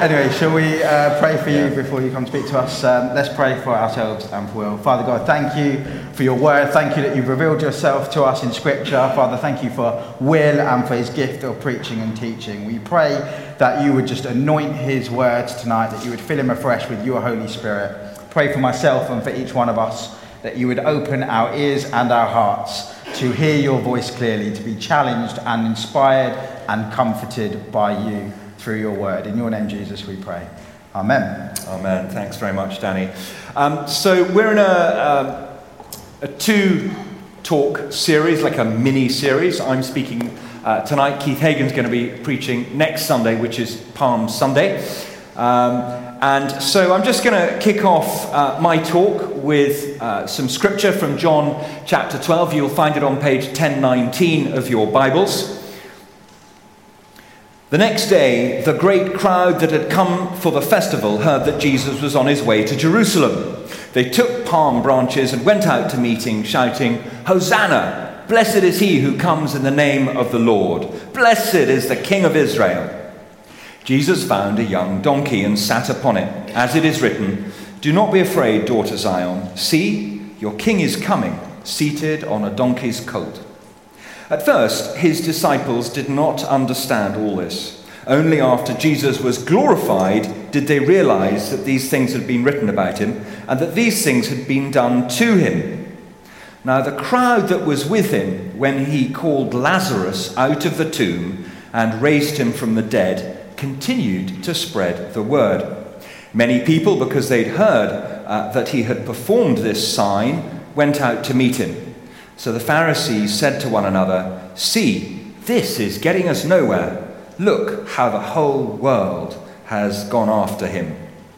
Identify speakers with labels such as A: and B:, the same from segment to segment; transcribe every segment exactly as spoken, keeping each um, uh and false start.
A: Anyway, shall we uh, pray for you before you come speak to us? Um, let's pray for ourselves and for Will. Father God, thank you for your word. Thank you that you've revealed yourself to us in Scripture. Father, thank you for Will and for his gift of preaching and teaching. We pray that you would just anoint his words tonight, that you would fill him afresh with your Holy Spirit. Pray for myself and for each one of us, that you would open our ears and our hearts to hear your voice clearly, to be challenged and inspired and comforted by you through your word. In your name, Jesus, we pray. Amen.
B: Amen. Thanks very much, Danny. Um, so we're in a, a, a two-talk series, like a mini-series. I'm speaking uh, tonight. Keith Hagen's going to be preaching next Sunday, which is Palm Sunday. Um, and so I'm just going to kick off uh, my talk with uh, some scripture from John chapter twelve. You'll find it on page ten nineteen of your Bibles. The next day, the great crowd that had come for the festival heard that Jesus was on his way to Jerusalem. They took palm branches and went out to meet him, shouting, "Hosanna! Blessed is he who comes in the name of the Lord. Blessed is the King of Israel." Jesus found a young donkey and sat upon it, as it is written, "Do not be afraid, daughter Zion. See, your king is coming, seated on a donkey's colt." At first, his disciples did not understand all this. Only after Jesus was glorified did they realize that these things had been written about him and that these things had been done to him. Now, the crowd that was with him when he called Lazarus out of the tomb and raised him from the dead continued to spread the word. Many people, because they'd heard uh, that he had performed this sign, went out to meet him. So the Pharisees said to one another, "See, this is getting us nowhere. Look how the whole world has gone after him."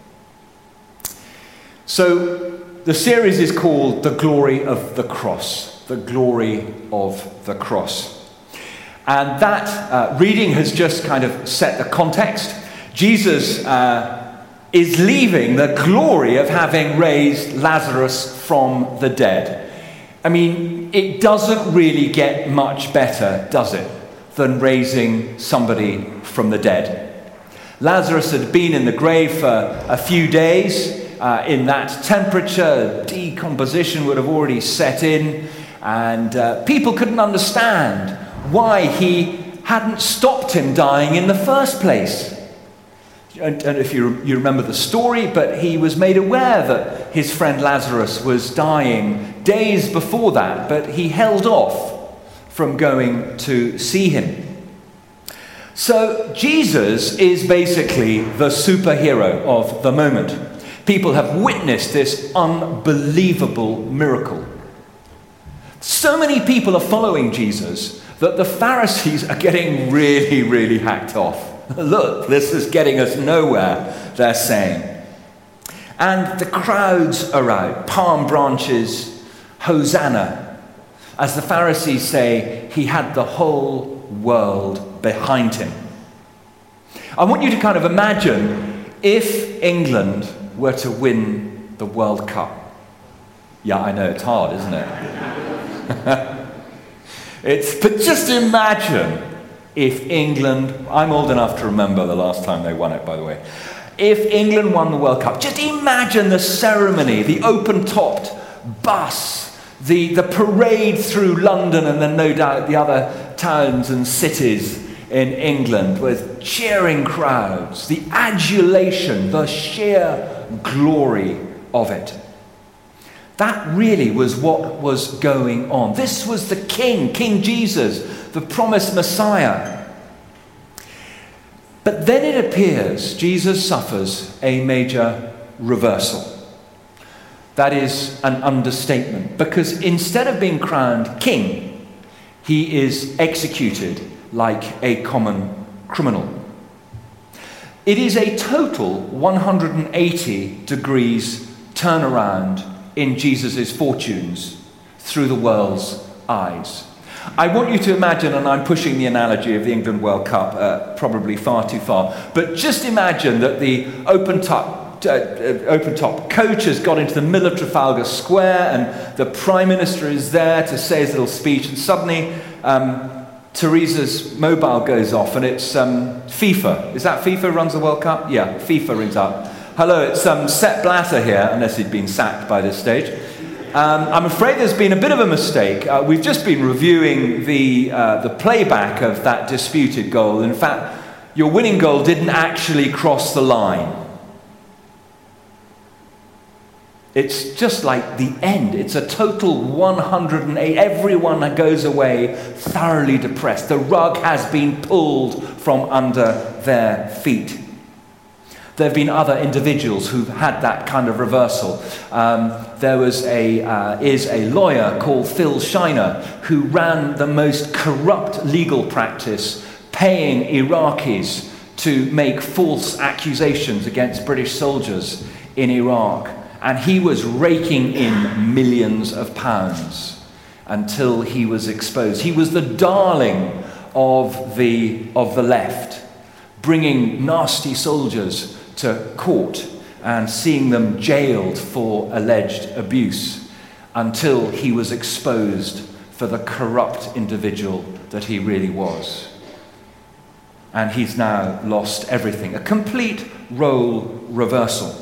B: So the series is called The Glory of the Cross. The Glory of the Cross. And that uh, reading has just kind of set the context. Jesus uh, is leaving the glory of having raised Lazarus from the dead. I mean, it doesn't really get much better, does it, than raising somebody from the dead. Lazarus had been in the grave for a few days. Uh, in that temperature, decomposition would have already set in, and uh, people couldn't understand why he hadn't stopped him dying in the first place. And, and if you, you remember the story, but he was made aware that his friend Lazarus was dying days before that, but he held off from going to see him. So Jesus is basically the superhero of the moment. People have witnessed this unbelievable miracle. So many people are following Jesus that the Pharisees are getting really, really hacked off. Look, this is getting us nowhere, they're saying. And the crowds are out, palm branches, Hosanna. As the Pharisees say, he had the whole world behind him. I want you to kind of imagine if England were to win the World Cup. Yeah, I know, it's hard, isn't it? it's, but just imagine if England, I'm old enough to remember the last time they won it, by the way. If England won the World Cup, just imagine the ceremony, the open-topped bus, the, the parade through London and then no doubt the other towns and cities in England with cheering crowds, the adulation, the sheer glory of it. That really was what was going on. This was the King, King Jesus, the promised Messiah. But then it appears Jesus suffers a major reversal. That is an understatement, because instead of being crowned king, he is executed like a common criminal. It is a total one hundred eighty degrees turnaround in Jesus' fortunes through the world's eyes. I want you to imagine, and I'm pushing the analogy of the England World Cup uh, probably far too far, but just imagine that the open-top, uh, open-top coach has got into the middle of Trafalgar Square and the Prime Minister is there to say his little speech, and suddenly um, Teresa's mobile goes off, and it's um, FIFA. Is that FIFA runs the World Cup? Yeah, FIFA rings up. Hello, it's um, Sepp Blatter here, unless he'd been sacked by this stage. Um, I'm afraid there's been a bit of a mistake. Uh, we've just been reviewing the uh, the playback of that disputed goal. In fact, your winning goal didn't actually cross the line. It's just like the end. It's a total one hundred eight. Everyone goes away thoroughly depressed. The rug has been pulled from under their feet. There have been other individuals who've had that kind of reversal. Um, there was a uh, is a lawyer called Phil Shiner who ran the most corrupt legal practice, paying Iraqis to make false accusations against British soldiers in Iraq. And he was raking in millions of pounds until he was exposed. He was the darling of the, of the left, bringing nasty soldiers to court and seeing them jailed for alleged abuse until he was exposed for the corrupt individual that he really was. And he's now lost everything. A complete role reversal.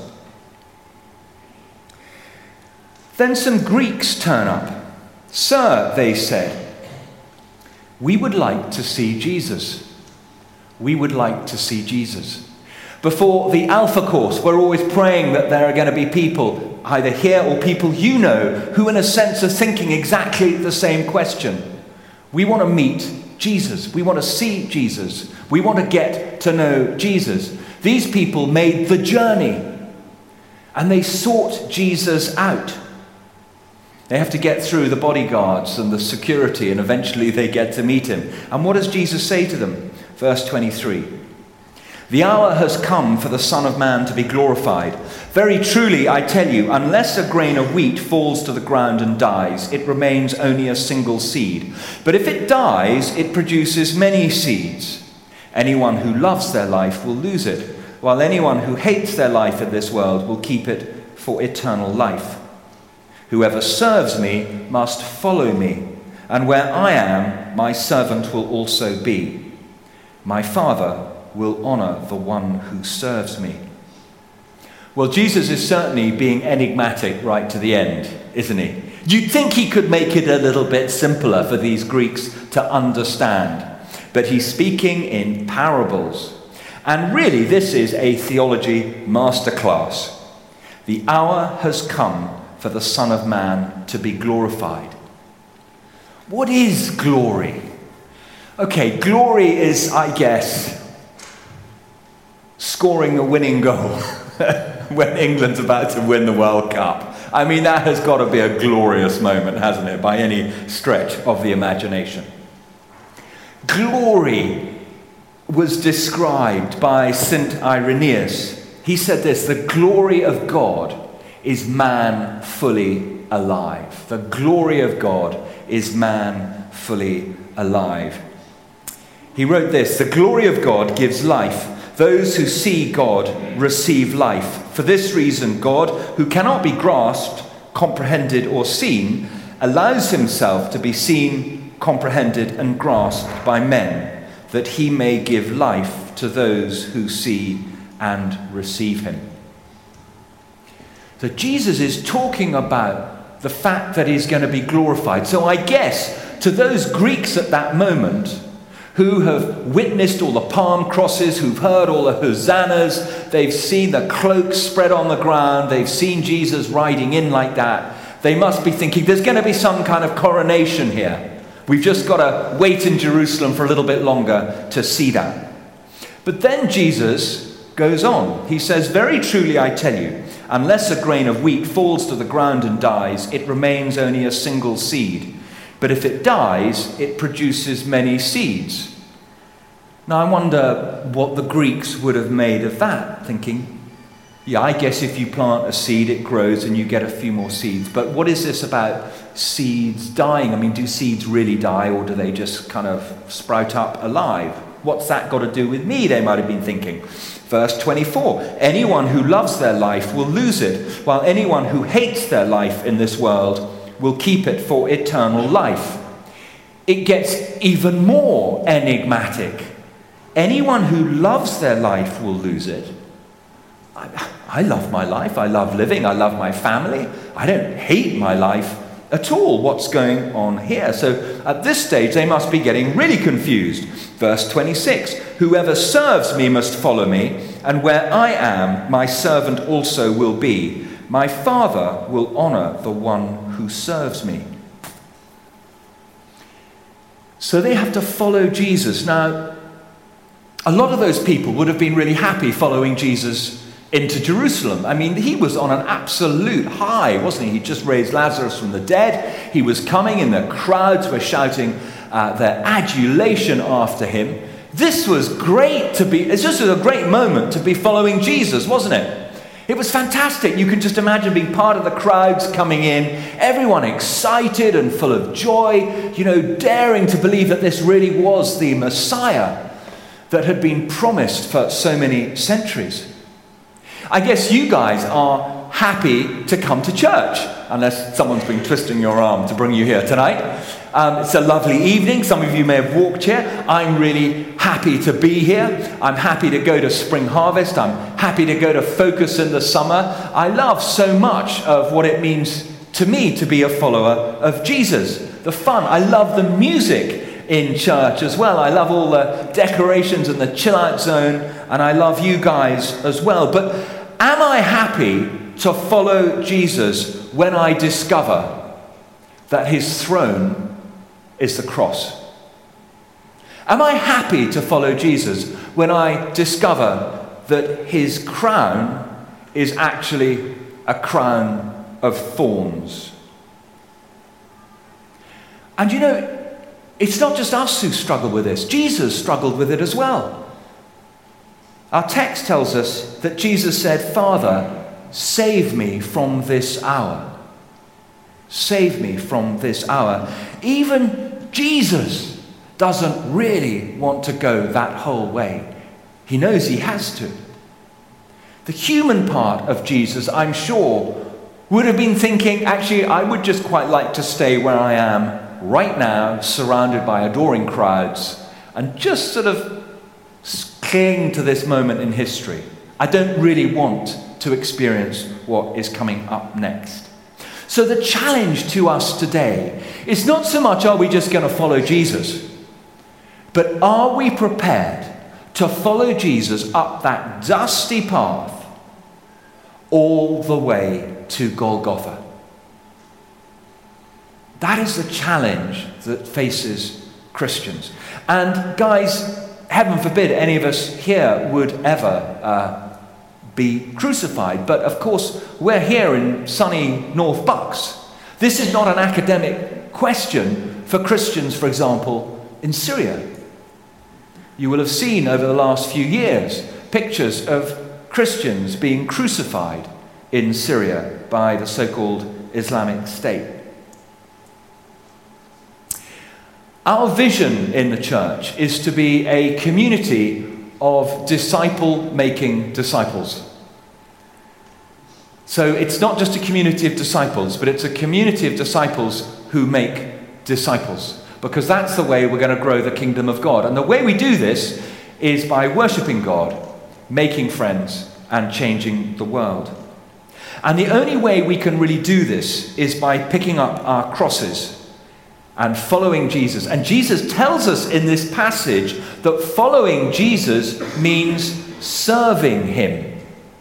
B: Then some Greeks turn up. "Sir," they said, "we would like to see Jesus. We would like to see Jesus." Before the Alpha course, we're always praying that there are going to be people, either here or people you know, who in a sense are thinking exactly the same question. We want to meet Jesus. We want to see Jesus. We want to get to know Jesus. These people made the journey, and they sought Jesus out. They have to get through the bodyguards and the security, and eventually they get to meet him. And what does Jesus say to them? Verse twenty-three. "The hour has come for the Son of Man to be glorified. Very truly, I tell you, unless a grain of wheat falls to the ground and dies, it remains only a single seed. But if it dies, it produces many seeds. Anyone who loves their life will lose it, while anyone who hates their life in this world will keep it for eternal life. Whoever serves me must follow me, and where I am, my servant will also be. My Father will honor the one who serves me." Well, Jesus is certainly being enigmatic right to the end, isn't he? You'd think he could make it a little bit simpler for these Greeks to understand, but he's speaking in parables. And really, this is a theology masterclass. The hour has come for the Son of Man to be glorified. What is glory? Okay, glory is, I guess, scoring the winning goal when England's about to win the World Cup. I mean, that has got to be a glorious moment, hasn't it, by any stretch of the imagination. Glory was described by Saint Irenaeus. He said this: "The glory of God is man fully alive." The glory of God is man fully alive. He wrote this: "The glory of God gives life. Those who see God receive life. For this reason, God, who cannot be grasped, comprehended, or seen, allows himself to be seen, comprehended, and grasped by men, that he may give life to those who see and receive him." So Jesus is talking about the fact that he's going to be glorified. So I guess to those Greeks at that moment who have witnessed all the palm crosses, who've heard all the hosannas, they've seen the cloaks spread on the ground, they've seen Jesus riding in like that, they must be thinking there's going to be some kind of coronation here. We've just got to wait in Jerusalem for a little bit longer to see that. But then Jesus goes on. He says, "Very truly I tell you, unless a grain of wheat falls to the ground and dies, it remains only a single seed. But if it dies, it produces many seeds." Now I wonder what the Greeks would have made of that, thinking, yeah, I guess if you plant a seed, it grows and you get a few more seeds. But what is this about seeds dying? I mean, do seeds really die, or do they just kind of sprout up alive? What's that got to do with me, they might have been thinking. Verse twenty-four, "Anyone who loves their life will lose it, while anyone who hates their life in this world will keep it for eternal life. it gets even more enigmatic. Anyone who loves their life will lose it. I, I love my life. I love living. I love my family. I don't hate my life at all. What's going on here? So at this stage, they must be getting really confused. Verse twenty-six, whoever serves me must follow me, and where I am, my servant also will be. My Father will honor the one who serves me. So they have to follow Jesus. Now, a lot of those people would have been really happy following Jesus into Jerusalem. I mean, he was on an absolute high, wasn't he? He just raised Lazarus from the dead. He was coming, and the crowds were shouting uh, their adulation after him. This was great to be, it's just a great moment to be following Jesus, wasn't it? It was fantastic. You can just imagine being part of the crowds coming in, everyone excited and full of joy, you know, daring to believe that this really was the Messiah that had been promised for so many centuries. I guess you guys are happy to come to church, unless someone's been twisting your arm to bring you here tonight. Um, it's a lovely evening. Some of you may have walked here. I'm really happy to be here. I'm happy to go to Spring Harvest. I'm happy to go to Focus in the summer. I love so much of what it means to me to be a follower of Jesus. The fun. I love the music in church as well. I love all the decorations and the chill out zone, and I love you guys as well. But am I happy to follow Jesus when I discover that his throne is the cross? Am I happy to follow Jesus when I discover that his crown is actually a crown of thorns? And you know, it's not just us who struggle with this. Jesus struggled with it as well. Our text tells us that Jesus said, Father, save me from this hour. Save me from this hour. Even Jesus doesn't really want to go that whole way. He knows he has to. The human part of Jesus, I'm sure, would have been thinking, actually, I would just quite like to stay where I am right now, surrounded by adoring crowds, and just sort of cling to this moment in history. I don't really want to experience what is coming up next. So the challenge to us today is not so much are we just going to follow Jesus, but are we prepared to follow Jesus up that dusty path all the way to Golgotha? That is the challenge that faces Christians. And guys, heaven forbid any of us here would ever uh, be crucified. But of course, we're here in sunny North Bucks. This is not an academic question for Christians, for example, in Syria. You will have seen over the last few years pictures of Christians being crucified in Syria by the so-called Islamic State. Our vision in the church is to be a community of disciple-making disciples. So it's not just a community of disciples, but it's a community of disciples who make disciples, because that's the way we're going to grow the kingdom of God. And the way we do this is by worshipping God, making friends, and changing the world. And the only way we can really do this is by picking up our crosses and following Jesus. And Jesus tells us in this passage that following Jesus means serving him.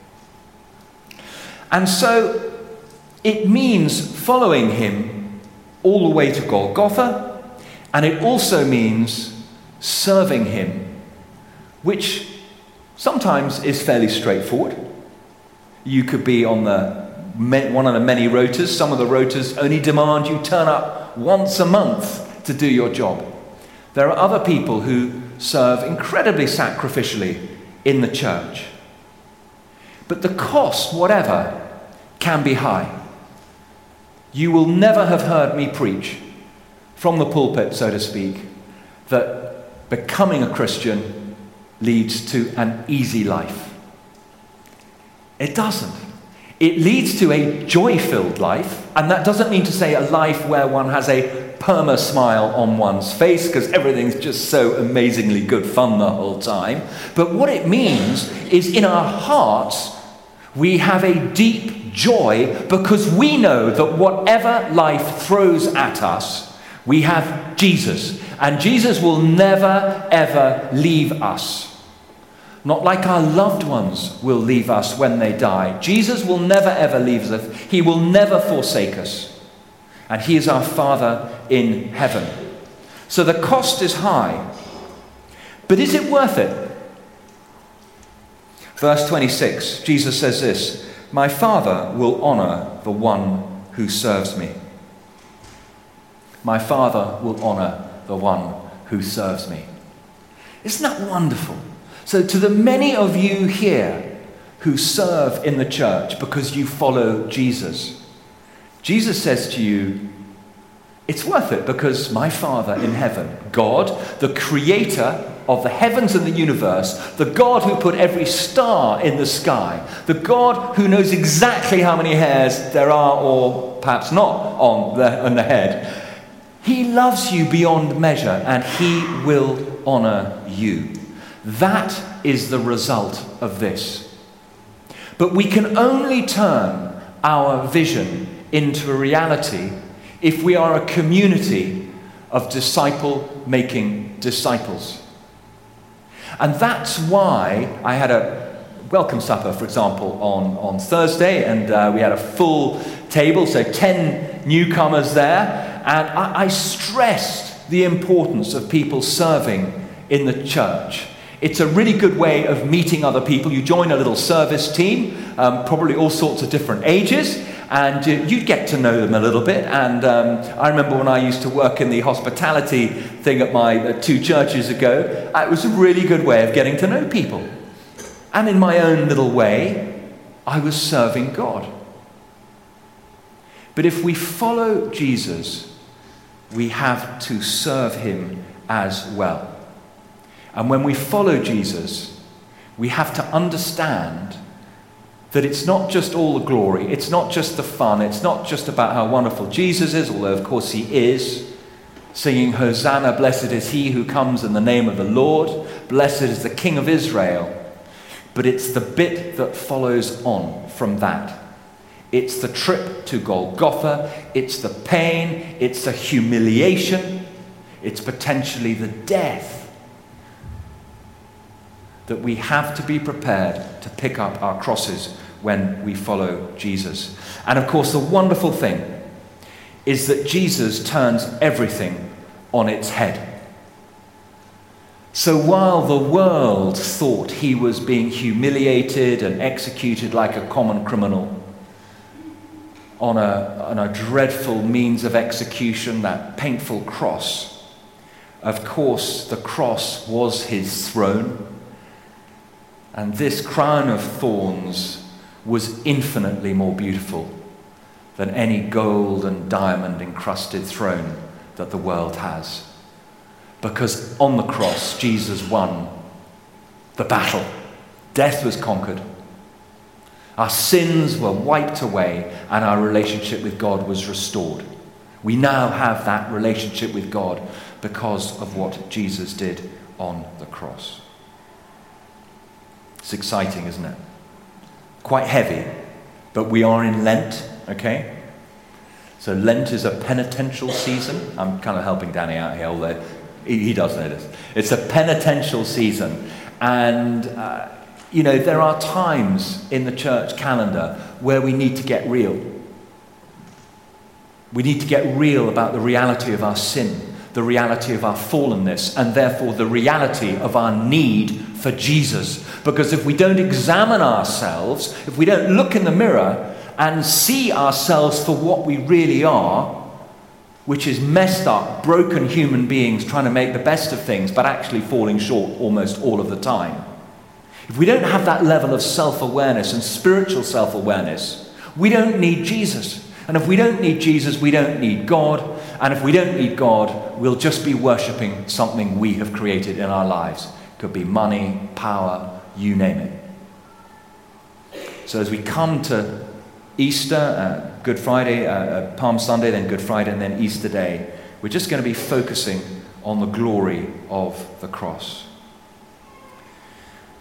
B: And so it means following him all the way to Golgotha, and it also means serving him, which sometimes is fairly straightforward. You could be on the one of the many rotas. Some of the rotas only demand you turn up once a month to do your job. There are other people who serve incredibly sacrificially in the church. But the cost, whatever, can be high. You will never have heard me preach from the pulpit, so to speak, that becoming a Christian leads to an easy life. It doesn't. It leads to a joy-filled life, and that doesn't mean to say a life where one has a perma smile on one's face because everything's just so amazingly good fun the whole time. But what it means is in our hearts, we have a deep joy because we know that whatever life throws at us, we have Jesus. And Jesus will never, ever leave us. Not like our loved ones will leave us when they die. Jesus will never, ever leave us. He will never forsake us. And he is our Father in heaven. So the cost is high. But is it worth it? Verse twenty-six, Jesus says this, "My Father will honor the one who serves me." My Father will honor the one who serves me. Isn't that wonderful? So to the many of you here who serve in the church because you follow Jesus, Jesus says to you, it's worth it because my Father in heaven, God, the creator of the heavens and the universe, the God who put every star in the sky, the God who knows exactly how many hairs there are or perhaps not on the, on the head, he loves you beyond measure and he will honor you. That is the result of this. But we can only turn our vision into a reality if we are a community of disciple-making disciples. And that's why I had a welcome supper, for example, on, on Thursday, and uh, we had a full table, so ten newcomers there, and I, I stressed the importance of people serving in the church. It's a really good way of meeting other people. You join a little service team, um, probably all sorts of different ages, and uh, you get to know them a little bit. And um, I remember when I used to work in the hospitality thing at my uh, two churches ago, uh, it was a really good way of getting to know people. And in my own little way, I was serving God. But if we follow Jesus, we have to serve him as well. And when we follow Jesus, we have to understand that it's not just all the glory, it's not just the fun, it's not just about how wonderful Jesus is, although of course he is, singing Hosanna, blessed is he who comes in the name of the Lord, blessed is the King of Israel. But it's the bit that follows on from that. It's the trip to Golgotha, it's the pain, it's the humiliation, it's potentially the death that we have to be prepared to pick up our crosses when we follow Jesus. And of course, the wonderful thing is that Jesus turns everything on its head. So while the world thought he was being humiliated and executed like a common criminal on a, on a dreadful means of execution, that painful cross, of course, the cross was his throne. And this crown of thorns was infinitely more beautiful than any gold and diamond encrusted throne that the world has. Because on the cross, Jesus won the battle. Death was conquered. Our sins were wiped away and our relationship with God was restored. We now have that relationship with God because of what Jesus did on the cross. It's exciting, isn't it? Quite heavy, but we are in Lent, okay? So Lent is a penitential season. I'm kind of helping Danny out here, although he, he does know this. It's a penitential season. And, uh, you know, there are times in the church calendar where we need to get real. We need to get real about the reality of our sin, the reality of our fallenness, and therefore the reality of our need for Jesus. Because if we don't examine ourselves, if we don't look in the mirror and see ourselves for what we really are, which is messed up, broken human beings trying to make the best of things, but actually falling short almost all of the time. If we don't have that level of self-awareness and spiritual self-awareness, we don't need Jesus. And if we don't need Jesus, we don't need God. And if we don't need God, we'll just be worshipping something we have created in our lives. It could be money, power, you name it. So as we come to Easter, uh, Good Friday, uh, uh, Palm Sunday, then Good Friday, and then Easter Day, we're just going to be focusing on the glory of the cross.